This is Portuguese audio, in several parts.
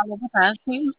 Alô, boa tarde.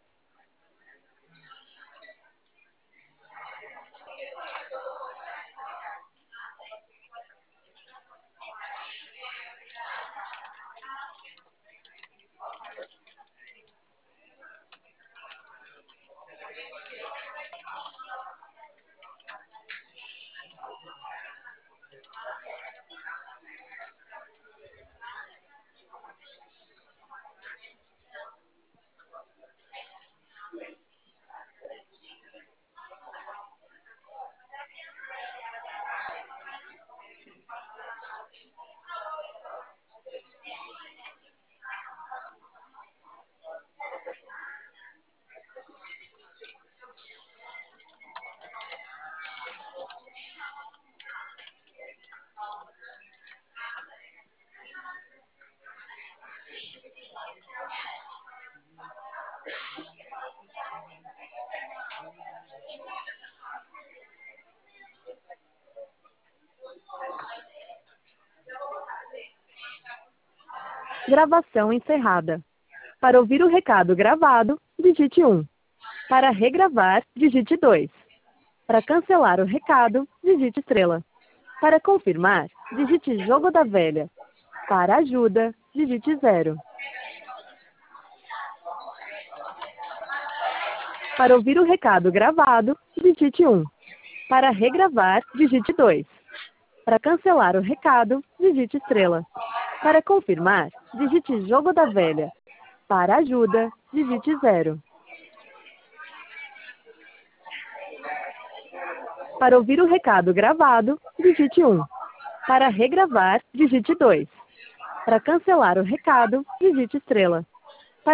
Gravação encerrada. Para ouvir o recado gravado, digite 1. Para regravar, digite 2. Para cancelar o recado, digite estrela. Para confirmar, digite jogo da velha. Para ajuda, digite 0. Para ouvir o recado gravado, digite 1. Para regravar, digite 2. Para cancelar o recado, digite estrela. Para confirmar, digite jogo da velha. Para ajuda, digite 0. Para ouvir o recado gravado, digite 1. Para regravar, digite 2. Para cancelar o recado, digite estrela.